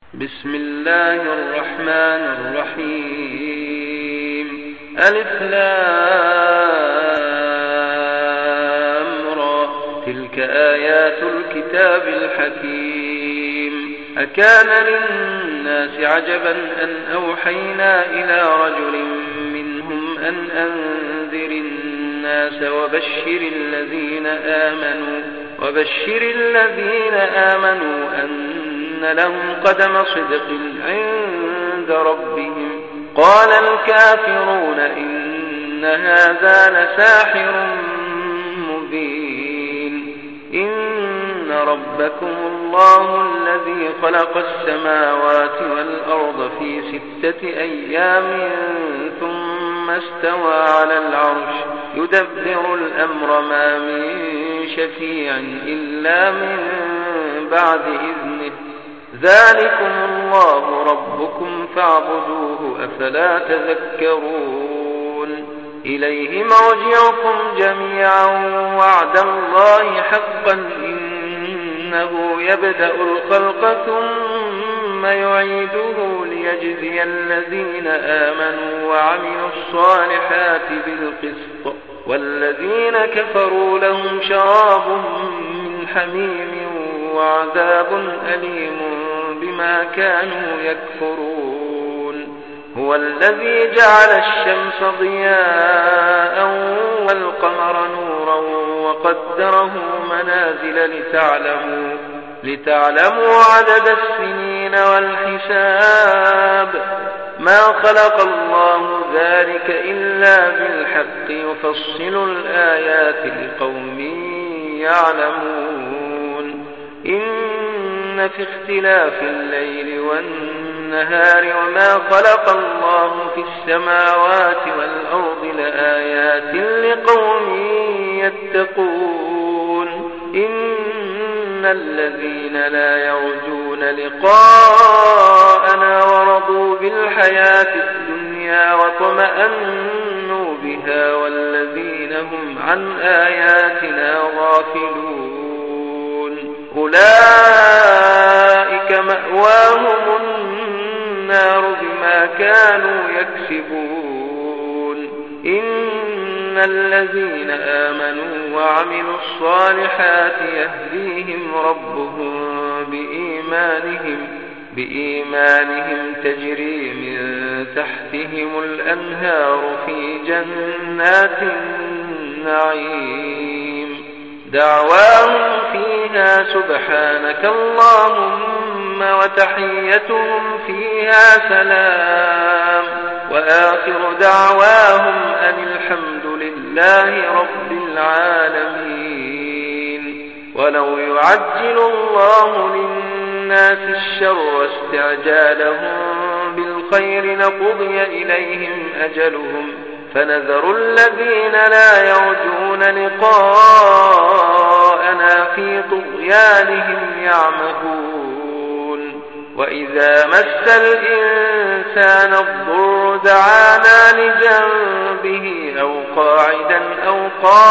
بسم الله الرحمن الرحيم. ألف لام را، تلك آيات الكتاب الحكيم. أكان للناس عجبا أن أوحينا إلى رجل منهم أن أنذر الناس وبشر الذين آمنوا أن لهم قدم صدق عند ربهم. قال الكافرون إن هذا لساحر مبين. إن ربكم الله الذي خلق السماوات والأرض في 6 أيام ثم استوى على العرش يدبر الأمر، ما من شفيع إلا من بعد إذنه. ذلكم الله ربكم فاعبدوه، أفلا تذكرون. إليه مرجعكم جميعا وعد الله حقا، إنه يبدأ الخلق ثم يعيده ليجزي الذين آمنوا وعملوا الصالحات بالقسط، والذين كفروا لهم شراب من حميم وعذاب أليم بما كانوا يكفرون. هو الذي جعل الشمس ضياء والقمر نورا وقدره منازل لتعلموا عدد السنين والحساب. ما خلق الله ذلك إلا بالحق، يفصل الآيات لقوم يعلمون. إن في اختلاف الليل والنهار وما خلق الله في السماوات والأرض لآيات لقوم يتقون. إن الذين لا يرجون لقاءنا ورضوا بالحياة الدنيا وطمأنوا بها والذين هم عن آياتنا غافلون، أولئك مأواهم النار بما كانوا يكسبون. إن الذين آمنوا وعملوا الصالحات يهديهم ربهم بإيمانهم تجري من تحتهم الأنهار في جنات النعيم. دعواهم فيها سبحانك اللهم وتحيتهم فيها سلام، وآخر دعواهم أن الحمد لله رب العالمين. ولو يعجل الله للناس الشر واستعجالهم بالخير لقضي إليهم أجلهم، فنذر الذين لا يرجون لقاءنا في طغيانهم يعمهون. وإذا مس الإنسان الضر دعانا لجنبه أو قاعدا أو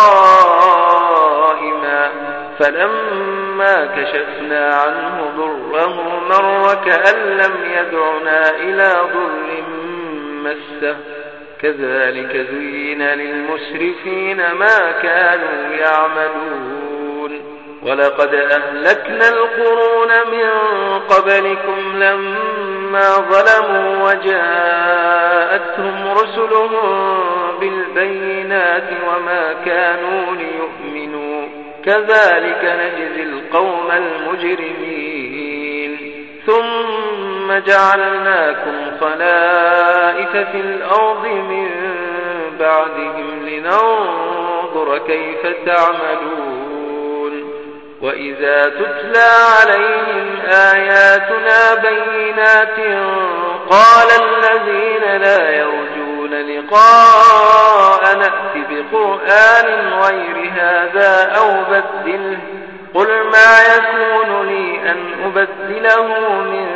قائما، فلما كشفنا عنه ضره مر كأن لم يدعنا إلى ضر مسه. كذلك زين للمسرفين ما كانوا يعملون. ولقد أهلكنا القرون من قبلكم لما ظلموا وجاءتهم رسلهم بالبينات وما كانوا ليؤمنوا، كذلك نجزي القوم المجرمين. ثم جعلناكم خلائف في الأرض من بعدهم لننظر كيف تعملون. وإذا تتلى عليهم آياتنا بينات قال الذين لا يرجون لقاء نأت بقرآن غير هذا أو بدله. قل ما يكون لي أن أبدله من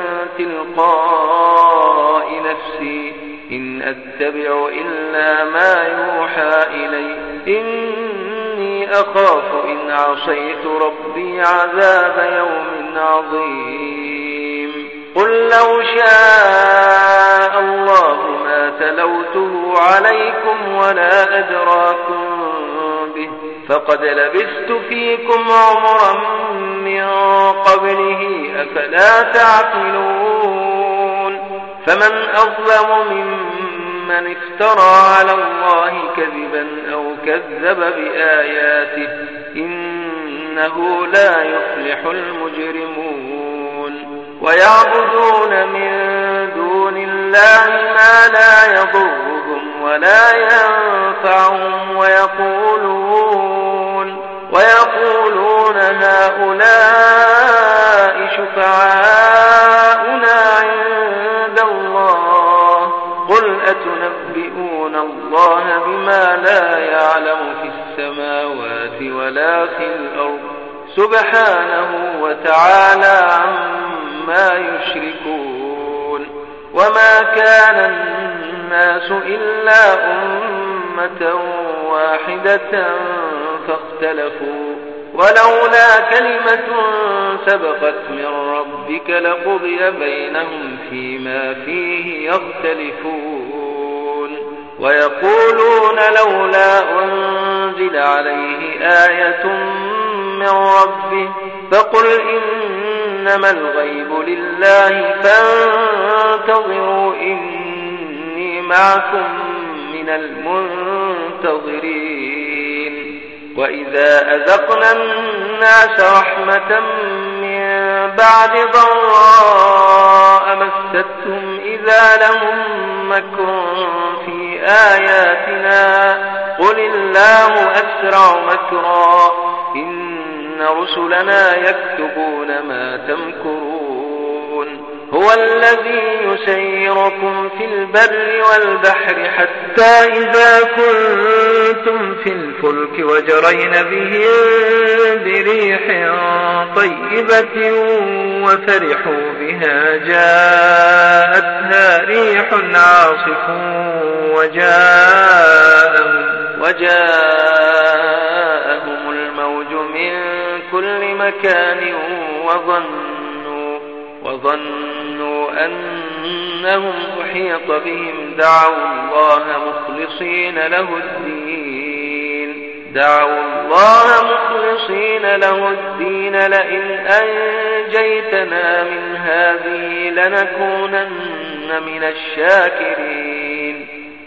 تلقاء نفسي، إن أتبع إلا ما يوحى إلي، إني أخاف إن عصيت ربي عذاب يوم عظيم. قل لو شاء الله ما تلوته عليكم ولا أدراكم به فقد لبثت فيكم عمرا من قبله أفلا تعقلون فمن أظلم ممن افترى على الله كذبا أو كذب بآياته إنه لا يفلح المجرمون ويعبدون من دون الله ما لا يضرهم ولا ينفعهم ويقولون هؤلاء شفعاؤنا عند الله قل أتنبئون الله بما لا يعلم في السماوات ولا في الأرض سبحانه وتعالى عما يشركون وما كان الناس إلا أمة واحدة فاختلفوا ولولا كلمة سبقت من ربك لقضي بينهم فيما فيه يختلفون ويقولون لولا أنزل عليه آية من ربه فقل إنما الغيب لله فانتظروا إني معكم من المنتظرين وإذا أذقنا الناس رحمة من بعد ضراء مستهم إذا لهم مكر في آياتنا قل الله أسرع مكرا إن رسلنا يكتبون ما تمكرون هو الذي يسيركم في البر والبحر حتى إذا كنتم في الفلك وجرين بهم بريح طيبة وفرحوا بها جاءتها ريح عاصف وجاءهم الموج من كل مكان وظنوا أنهم أحيط بهم دعوا الله مخلصين له الدين لئن أنجيتنا من هذه لنكونن من الشاكرين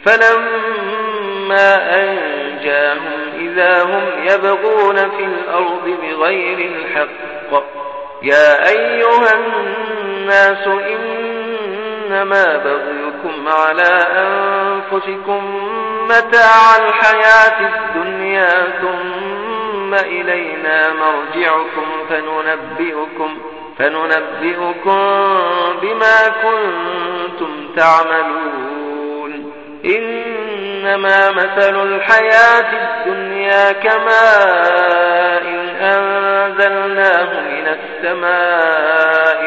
فلما أنجاهم إذا هم يبغون في الأرض بغير الحق يا أيها الناس إنما بغيكم على أنفسكم متاع الحياة الدنيا ثم إلينا مرجعكم فننبئكم بما كنتم تعملون إنما مثل الحياة الدنيا كماء أنزلناه من السماء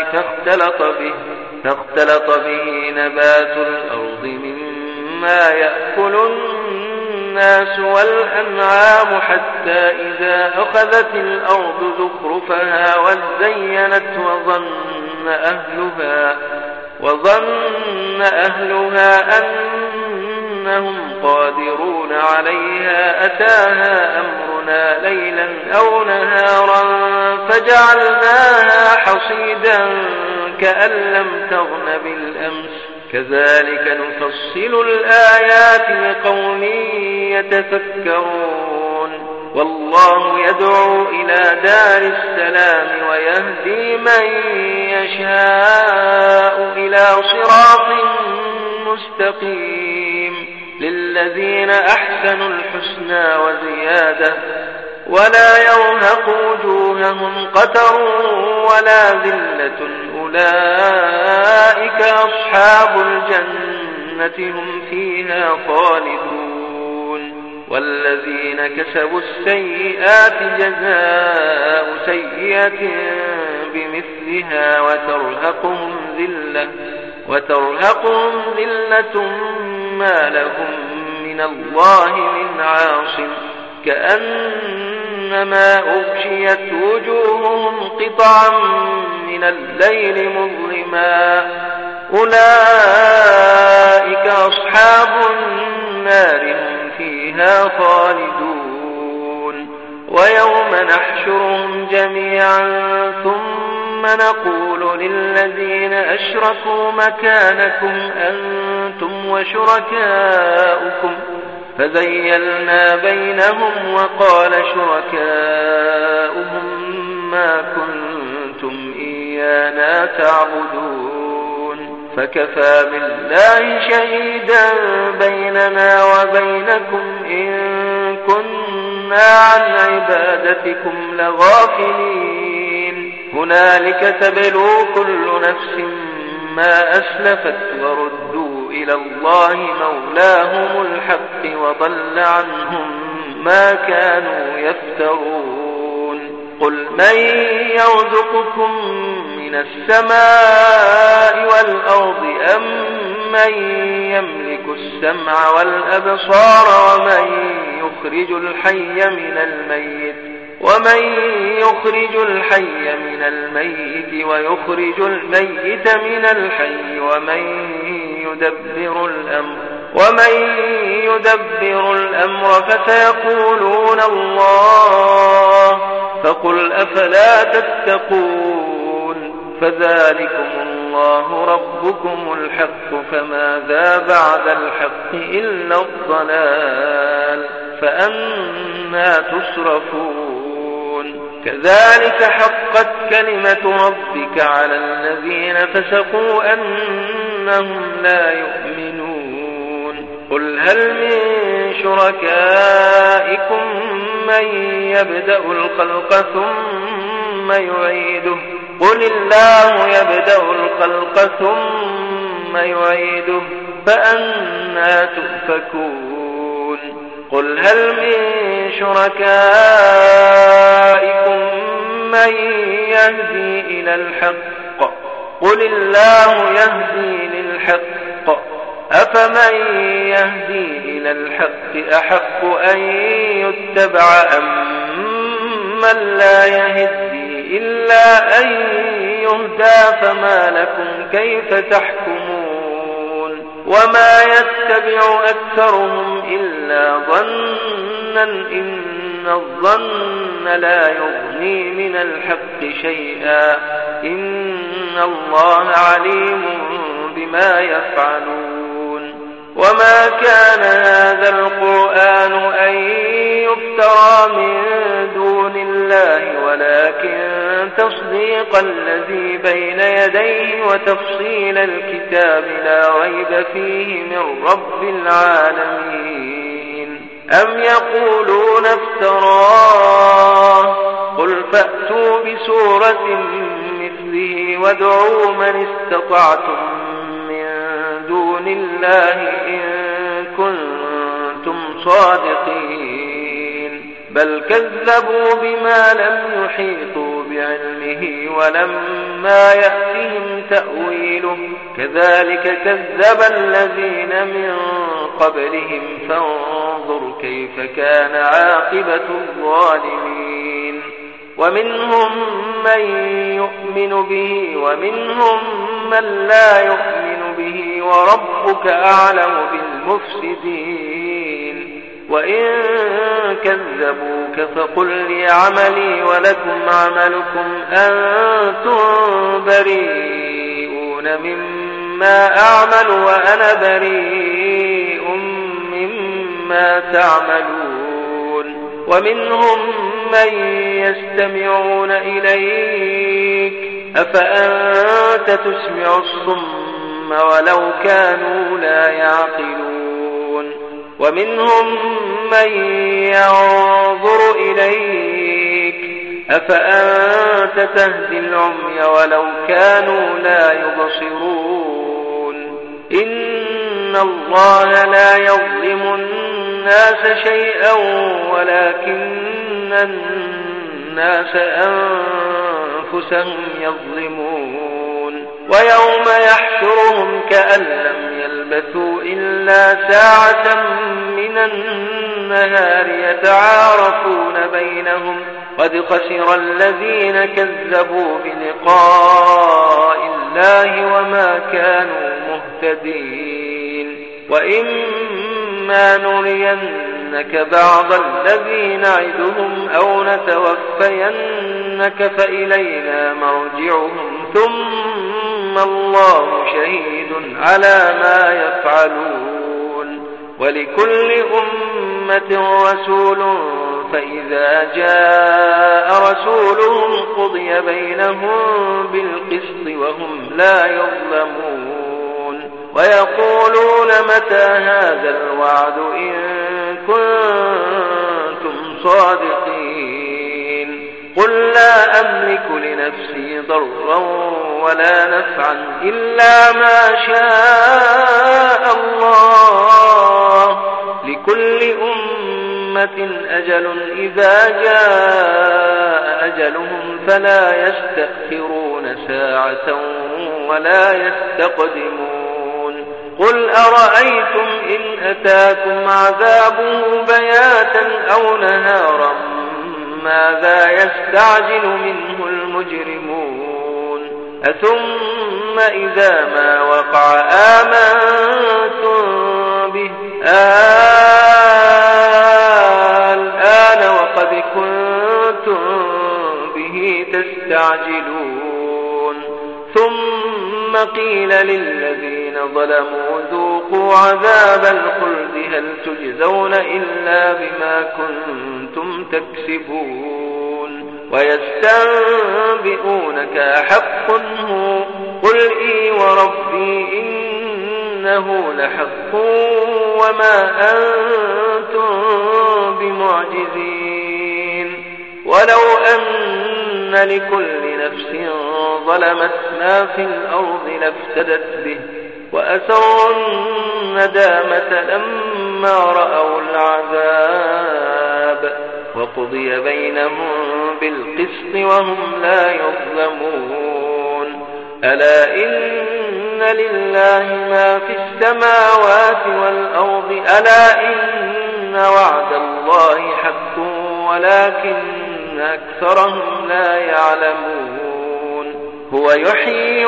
فاختلط به نبات الأرض مما يأكل الناس والأنعام حتى إذا أخذت الأرض زخرفها وزينت وظن أهلها أنهم قادرون عليها أتاها أمرنا ليلا أو نهارا فجعلناها حصيدا كأن لم تغن بالأمس كذلك نفصل الآيات لقوم يتفكرون والله يدعو إلى دار السلام ويهدي من يشاء إلى صراط مستقيم للذين أحسنوا الحسنى وزيادة ولا يرهق وجوههم قتر ولا ذلة أولئك أصحاب الجنة هم فيها خالدون والذين كسبوا السيئات جزاء سيئة بمثلها وترهقهم ذلة ما لهم من الله من عاصم كأنما أغشيت وجوههم قطعا من الليل مظلما حكما أولئك أصحاب النار هم فيها خالدون ويوم نحشرهم جميعا ثم نقول للذين أشركوا مكانكم أنتم وشركاؤكم فزيلنا بينهم وقال شركاؤهم ما كنتم إيانا تعبدون فكفى بالله شهيدا بيننا وبينكم إن كنا عن عبادتكم لغافلين هنالك تبلو كل نفس ما أسلفت وردوا إلى الله مولاهم الحق وضل عنهم ما كانوا يفترون قل من يرزقكم من السماء والأرض أم من يملك السمع والأبصار ومن يخرج الحي من الميت ويخرج الميت من الحي ومن يدبر الأمر فسيقولون الله فقل أفلا تتقون فذلكم الله ربكم الحق فماذا بعد الحق إلا الضلال فأنى تصرفون كذلك حقت كلمة ربك على الذين فسقوا أنهم لا يؤمنون قل هل من شركائكم من يبدأ الخلق ثم يعيده قل الله يبدأ الخلق ثم يعيده فأنى تؤفكون قل هل من شركائكم من يهدي إلى الحق قل الله يهدي للحق أفمن يهدي إلى الحق أحق أن يتبع أم من لا يهدي إلا أن يهدى فما لكم كيف تحكمون وما يتبع أكثرهم إلا ظنا إن الظن لا يغني من الحق شيئا إن الله عليم بما يفعلون وما كان هذا القرآن أن يفترى من دون الله ولكن تصديق الذي بين يديه وتفصيل الكتاب لا ريب فيه من رب العالمين أم يقولون افتراه قل فأتوا بسورة مثله وادعوا من استطعتم من دون الله إن كنتم صادقين بل كذبوا بما لم يحيطوا بعلمه ولما يأتهم تأويله كذلك كذب الذين من قبلهم فانظر كيف كان عاقبة الظالمين ومنهم من يؤمن به ومنهم من لا يؤمن به وربك أعلم بالمفسدين وإن كذبوك فقل لي عملي ولكم عملكم أنتم بريئون مما أعمل وأنا بريء مما تعملون ومنهم من يستمعون إليك أفأنت تسمع الصم ولو كانوا لا يعقلون ومنهم من ينظر إليك أفأنت تهدي العمي ولو كانوا لا يبصرون إن الله لا يظلم الناس شيئا ولكن الناس أنفسهم يظلمون ويوم يحشرهم كأن لم يلبثوا إلا ساعة من النهار يتعارفون بينهم قد خسر الذين كذبوا بلقاء الله الله وما كانوا مهتدين. وإما نرينك بعض الذي نعدهم أو نتوفينك فإلينا مرجعهم ثم الله شهيد على ما يفعلون. ولكل أمة رسول فإذا جاء رسولهم قضي بينهم بالقسط وهم لا يظلمون. ويقولون متى هذا الوعد إن كنتم صادقين. قل لا أملك لنفسي ضرا ولا نفعا إلا ما شاء الله. لكل أمة أجل إذا جاء أجلهم فلا يستأخرون ساعة ولا يستقدمون. قل أرأيتم إن أتاكم عذابه بياتا أو نهارا ماذا يستعجل منه المجرمون. أثم إذا ما وقع آمنتم به الآن وقد كنتم به تستعجلون. ثم قيل للذين ظلموا ذوقوا عذاب الخلد هل تجزون إلا بما كنتم تكسبون. ويستنبئونك أحق هو قل إي وربي إنه لحق وما أنتم بمعجزين. ولو أن لكل نفس ظلمت ما في الأرض لافتدت به وأسروا الندامة لما رأوا العذاب وقضي بينهم بالقسط وهم لا يظلمون. ألا إن لله ما في السماوات والأرض ألا إن وعد الله حق ولكن أكثرهم لا يعلمون. هو يحيي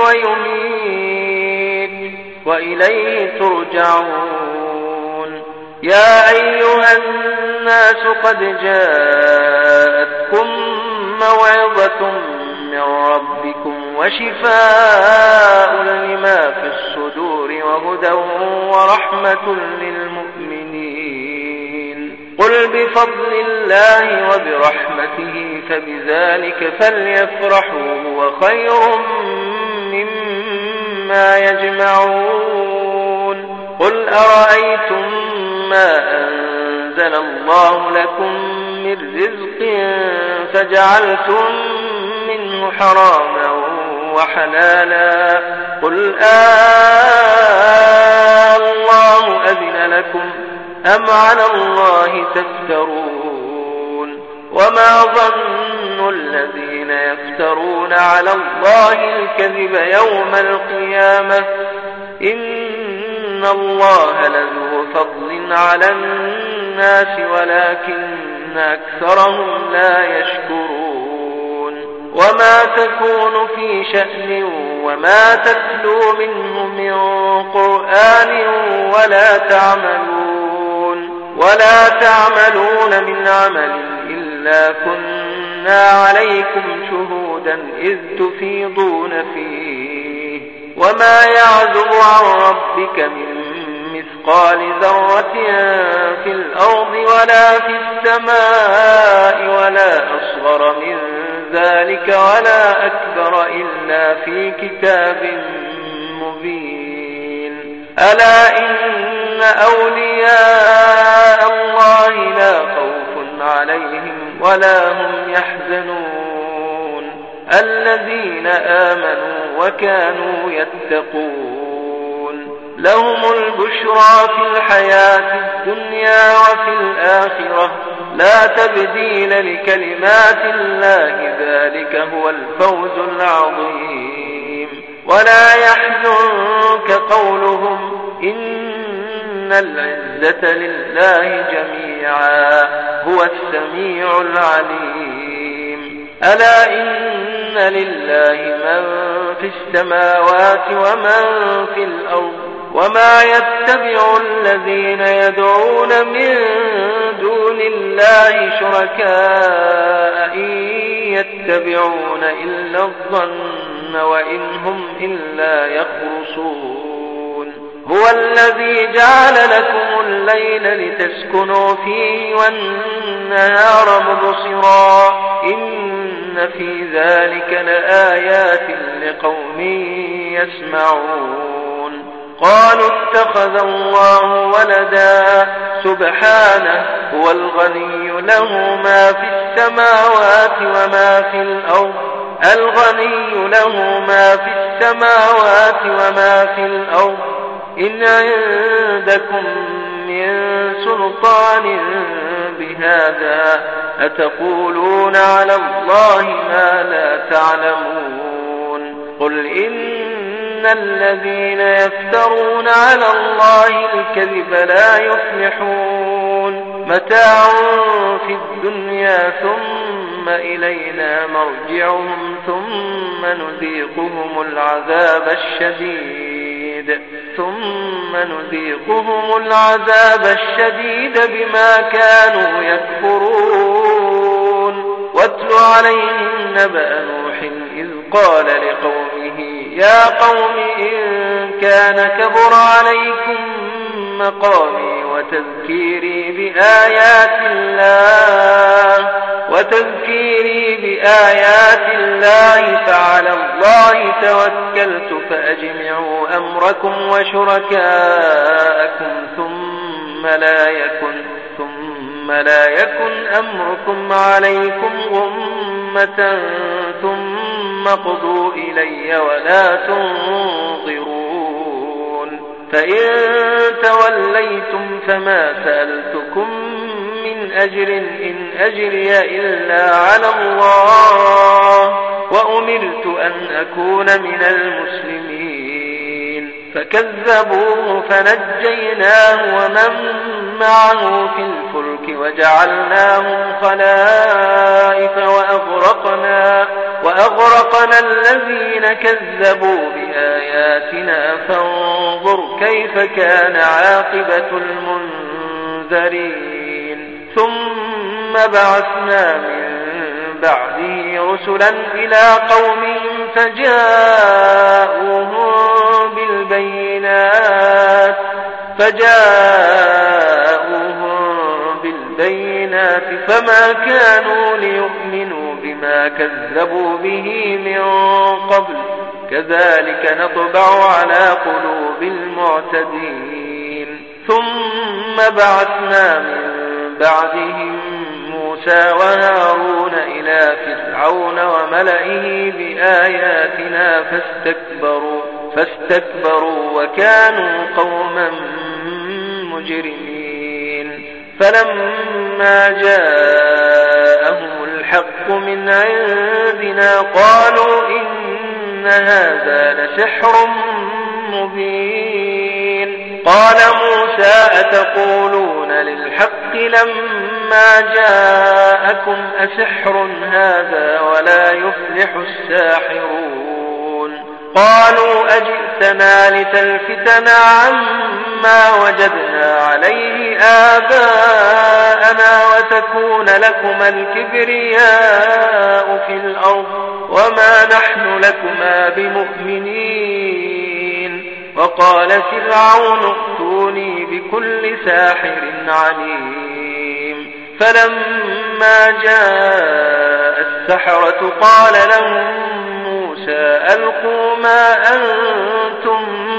ويميت وإليه ترجعون. يا أيها الناس قد جاءتكم موعظة من ربكم وشفاء لما في الصدور وهدى ورحمة للمؤمنين. قل بفضل الله وبرحمته فبذلك فليفرحوا هو خير مما يجمعون. قل أرأيتم ما أنزل الله لكم من رزق فجعلتم منه حراما وحلالا قل الله أذن لكم أم على الله تفترون. وما ظن الذين يفترون على الله الكذب يوم القيامة إن الله لذو فضل على الناس ولكن أكثرهم لا يشكرون. وما تكون في شأن وما تتلو منه من قرآن ولا تعملون من عمل إلا كنا عليكم شهودا إذ تفيضون فيه. وما يعزب عن ربك من مثقال ذرة في الأرض ولا في السماء ولا أصغر من ذلك ولا أكبر إلا في كتاب مبين. ألا إن أولياء الله لا خوف عليهم ولا هم يحزنون الذين آمنوا وكانوا يتقون. لهم البشرى في الحياة الدنيا وفي الآخرة لا تبديل لكلمات الله ذلك هو الفوز العظيم. ولا يحزنك قولهم إن العزة لله جميعا هو السميع العليم. ألا إن لله من في السماوات ومن في الأرض وما يتبع الذين يدعون من دون الله شركاء إن يتبعون إلا الظن وإن هم إلا يخرصون هو الذي جعل لكم الليل لتسكنوا فيه والنهار مبصرا إن في ذلك لآيات لقوم يسمعون قالوا اتخذ الله ولدا سبحانه هو الغني له ما في السماوات وما في الأرض الغني له ما في السماوات وما في الأرض إن عندكم من سلطان بهذا أتقولون على الله ما لا تعلمون قل إن الذين يفترون على الله الكذب لا يفلحون متاع في الدنيا ثم إلينا مرجعهم ثم نذيقهم العذاب الشديد بما كانوا يكفرون واتل عليهم نبأ نوح إذ قال لقومه يا قوم إن كان كبر عليكم مقامي وتذكيري بآيات الله فعلى الله توكلت فأجمعوا أمركم وشركاءكم ثم لا يكن أمركم عليكم غمة ثم قضوا إلي ولا تنظرون فإن توليتم فما سألتكم من أجر إن أجري إلا على الله وأمرت أن أكون من المسلمين فكذبوه فنجيناه ومن معه في الفلك وجعلناهم خلائف وأغرقنا الذين كذبوا بآياتنا فانظر كيف كان عاقبة المنذرين ثم بعثنا من بعده رسلا إلى قومهم فجاءوهم بالبينات فما كانوا ليؤمنوا بما كذبوا به من قبل كذلك نطبع على قلوب المعتدين ثم بعثنا من بعدهم موسى وهارون إلى فرعون وملئه بآياتنا فاستكبروا وكانوا قوما مجرمين فلما جاءهم الحق من عندنا قالوا إن هذا لسحر مبين قال موسى أتقولون للحق لما جاءكم أسحر هذا ولا يفلح الساحرون قالوا أجئتنا لتلفتنا عما وجدنا عليه آباءنا وتكون لكما الكبرياء في الأرض وما نحن لكما بمؤمنين وقال فرعون ائتوني بكل ساحر عليم فلما جاء السحرة قال لهم موسى ألقوا ما أنتم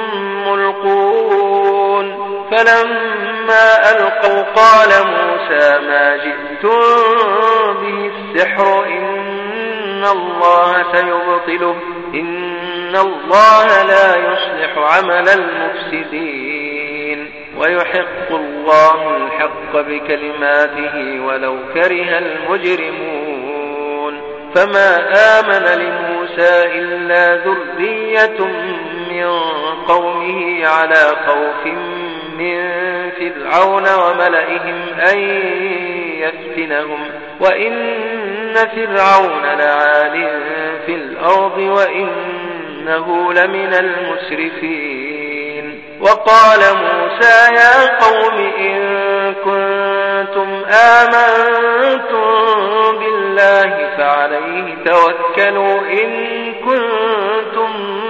ملقون فلما ألقوا قال موسى ما جئتم به السحر إن الله سيبطله إن الله لا يصلح عمل المفسدين ويحق الله الحق بكلماته ولو كره المجرمون فما آمن لموسى إلا ذرية من قومه على خوف من فرعون وملئهم أن يفتنهم وإن فرعون لعال في الأرض وإنه لمن المسرفين. وقال موسى يا قوم إن كنتم آمنتم بالله فعليه توكلوا إن كنتم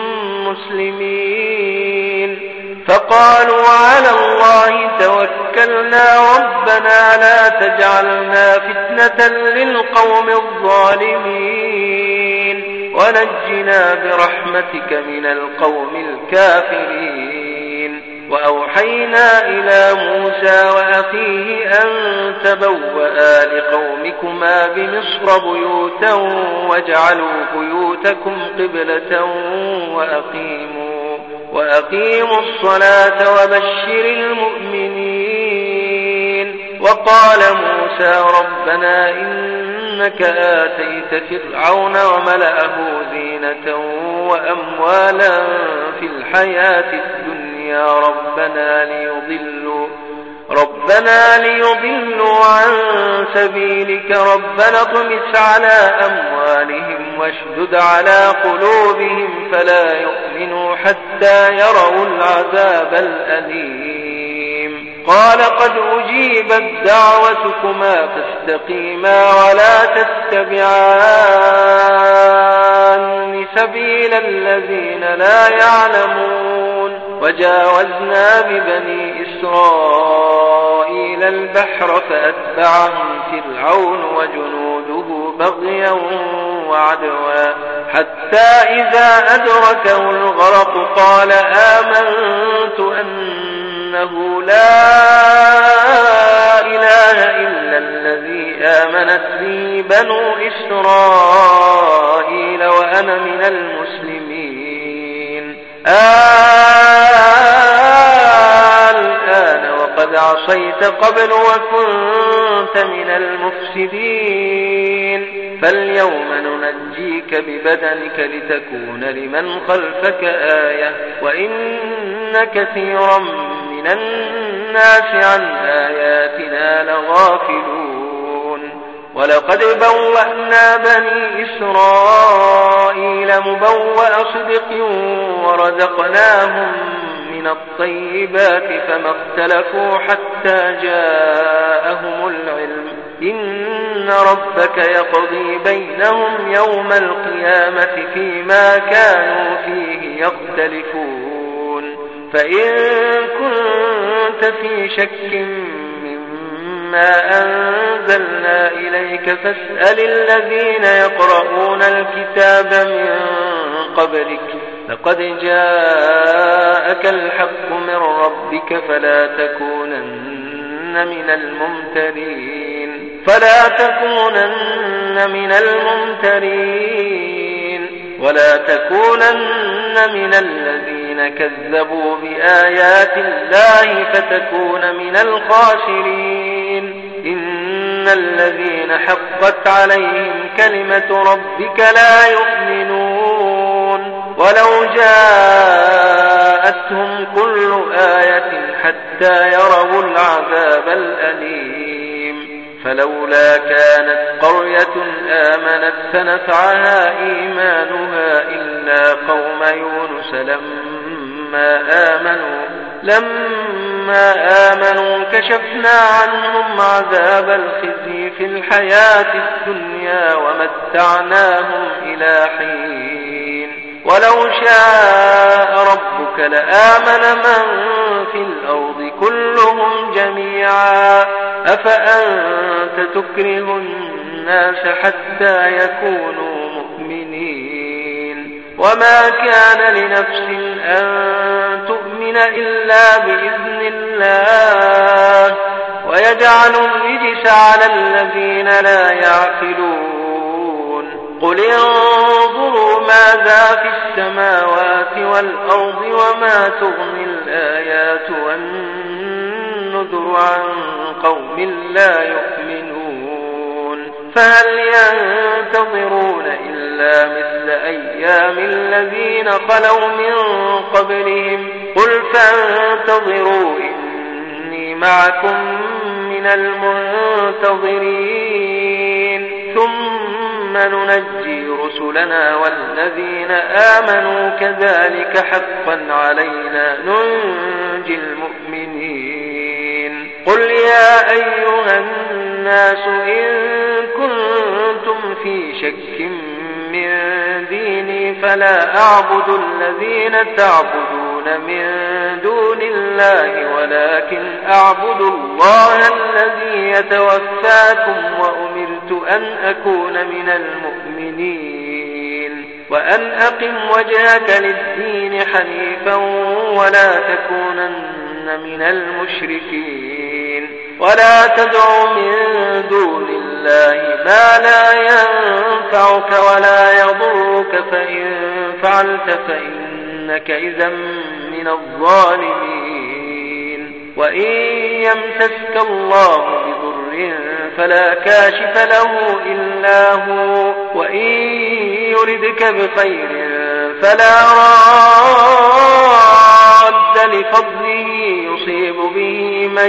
مسلمين. فقالوا على الله توكلنا ربنا لا تجعلنا فتنة للقوم الظالمين ونجنا برحمتك من القوم الكافرين. وأوحينا إلى موسى وأخيه أن تبوأ لقومكما بمصر بيوتا واجعلوا بيوتكم قبلة وأقيموا الصلاة وبشر المؤمنين. وقال موسى ربنا إنك آتيت فرعون وملأه زينة وأموالا في الحياة الدنيا ربنا ليضلوا عن سبيلك ربنا اطمس على أموالهم واشدد على قلوبهم فلا يؤمنوا حتى يروا العذاب الأليم. قال قد أجيبت دعوتكما فاستقيما ولا تتبعان سبيل الذين لا يعلمون. وجاوزنا ببني إسرائيل البحر فأتبعهم فرعون وجنوده بغيا وعدوا حتى إذا أدركه الغرق قال آمنت أنه لا إله إلا الذي آمنت به بنو إسرائيل وأنا من المسلمين. الآن وقد عصيت قبل وكنت من المفسدين. فاليوم ننجيك ببدنك لتكون لمن خلفك آية وإن كثيرا من الناس عن آياتنا لغافلون. ولقد بوأنا بني إسرائيل مبوأ صدق ورزقناهم من الطيبات فما اختلفوا حتى جاءهم العلم إن ربك يقضي بينهم يوم القيامة فيما كانوا فيه يختلفون. فإن كنت في شك مما أنزلنا إليك فاسأل الذين يقرؤون الكتاب من قبلك لقد جاءك الحق من ربك فلا تكونن من الممترين ولا تكونن من الذين كذبوا بآيات الله فتكون من الخاسرين. إن الذين حقت عليهم كلمة ربك لا يؤمنون ولو جاءتهم كل آية حتى يروا العذاب الأليم. فلولا كانت قرية آمنت فنفعها إيمانها إلا قوم يونس لما آمنوا كشفنا عنهم عذاب الخزي في الحياة الدنيا ومتعناهم إلى حين. ولو شاء ربك لآمن من في الأرض كلهم جميعا أفأنت تكره الناس حتى يكونوا مؤمنين. وما كان لنفس أن تؤمن إلا بإذن الله ويجعل الرجس على الذين لا يعقلون. قل انظروا ماذا في السماوات والأرض وما تغني الآيات والنذر عن قوم لا يؤمنون. فهل ينتظرون إلا مثل أيام الذين خلوا من قبلهم قل فانتظروا إني معكم من المنتظرين ثم ثم ننجي رسلنا والذين آمنوا كذلك حقا علينا ننجي المؤمنين. قل يا أيها الناس إن كنتم في شك من ديني فلا أعبد الذين تعبدون من دون الله ولكن أعبد الله الذي يتوفاكم وأمرت أن أكون من المؤمنين وأن أقم وجهك للدين حنيفا ولا تكونن من المشركين ولا تدع من دون الله ما لا ينفعك ولا يضرك فإن فعلت فإنك إذا من الظالمين. وإن يمسسك الله بضر فلا كاشف له إلا هو وإن يردك بخير فلا راد لفضله يصيب به من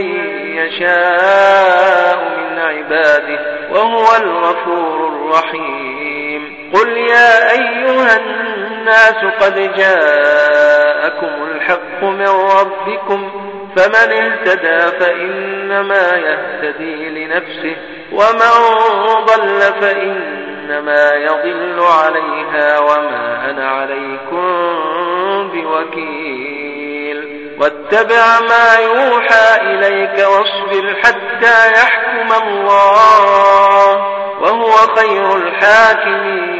يشاء من عباده وهو الغفور الرحيم. قل يا أيها الناس قد جاءكم الحق من ربكم فمن اهتدى فإنما يهتدي لنفسه ومن ضل فإنما يضل عليها وما أنا عليكم بوكيل. واتبع ما يوحى إليك واصبر حتى يحكم الله وهو خير الحاكمين.